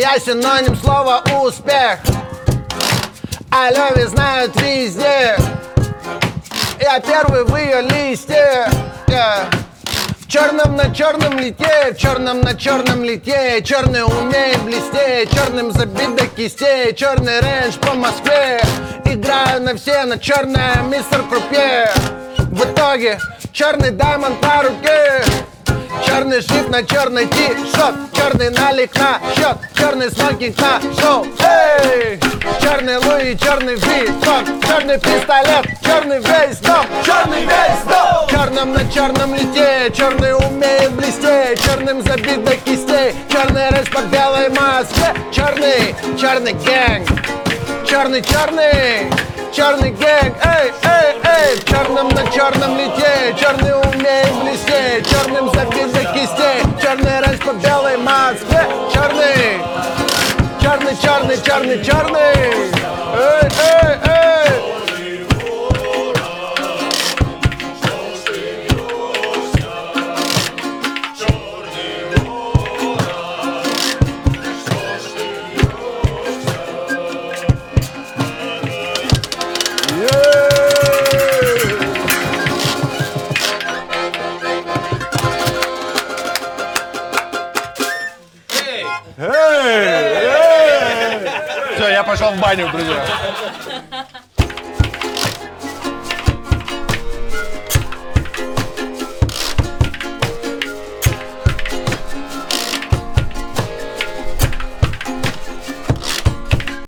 Я синоним слова успех. О Леве знают везде. Я первый в ее листе. В черном на черном лите, в черном на черном лите. Черный умеет блестеть, черным забит до кистей. Черный рейндж по Москве. Играю на все, на черное мистер Крупье. В итоге черный даймонд на руке. Черный шрифт на черный ти-шот. Черный налик на счет. Черный смокинг на шоу. Эй! Черный Луи, черный Витон. Черный пистолет, черный весь дом. Черный весь дом. В черном на черном лите. Черный умеет блестеть. Черным забит до кистей. Черный рэп по белой маске. Черный, черный гэнг. Черный, черный, черный гэнг. Эй, эй, эй. В черном на черном лите. Черный умеет блестеть. Черным забит до кистей. Черный рэп по белой маске. Черный, черный, черный, черный, черный. Эй, эй, эй. Все, я пошел в баню, друзья.